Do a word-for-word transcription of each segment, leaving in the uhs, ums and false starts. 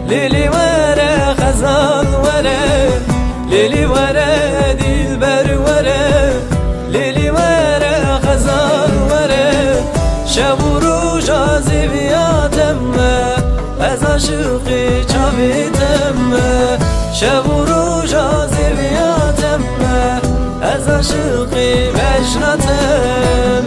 لیلی وره خزان وره لیلی وره دلبر وره لیلی وره خزان وره شب و روز عذیبیاتم از عاشقی چاویتم شب و روز عذیبیاتم از عاشقی بجنتم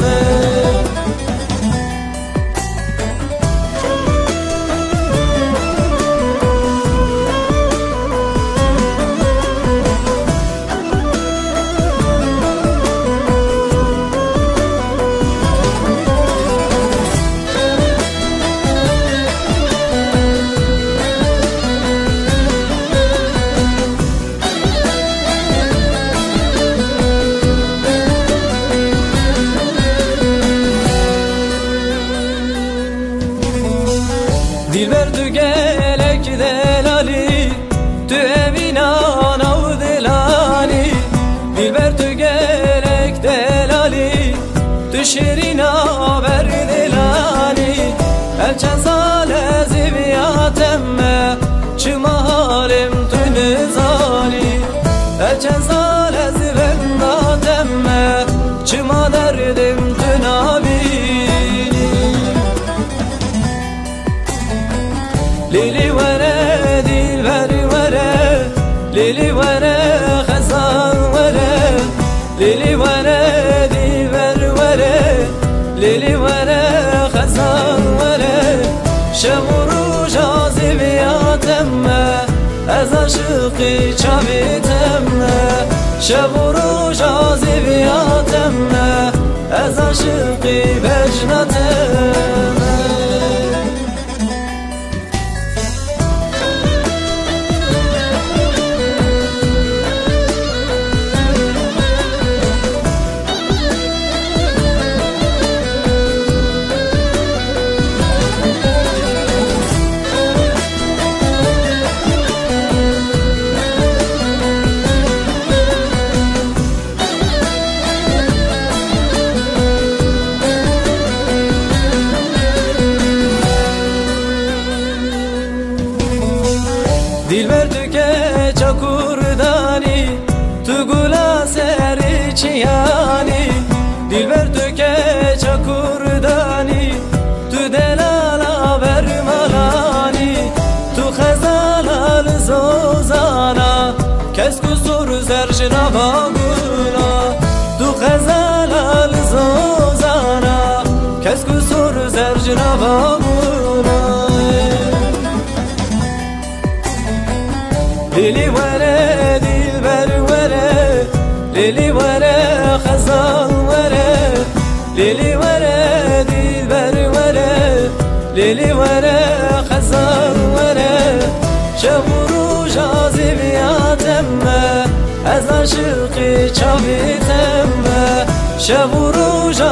دلبر تو گلک دلالی تو evin ana و دلالی دلبر تو گلک دلالی تو شیرین آور دلالی el چند سال زیبیاتم چما حالم تو نزالی el چند سال زیبنداتم چما دردم تو نابینی لیلی وره دلبر وره لیلی وره خزان وره لیلی وره دلبر وره لیلی وره خزان وره شب و روز عذیبیاتم از عاشقی چاویتم شب و روز عذیبیاتم از عاشقی بجنتم دلبر تو که چاکوردانی تو گلا سری چیانی دلبر تو که چاکوردانی تو دلالا برمالانی تو خزالال زوزانا کس کسور زرجنا باگونا تو خزالال زوزانا کس کسور زرجنا باگونا لیلی وره دلبر وره لیلی وره خزان وره لیلی وره دلبر وره لیلی وره خزان وره شب و روز عذیبیاتم از عاشقی چاویتم شب و روز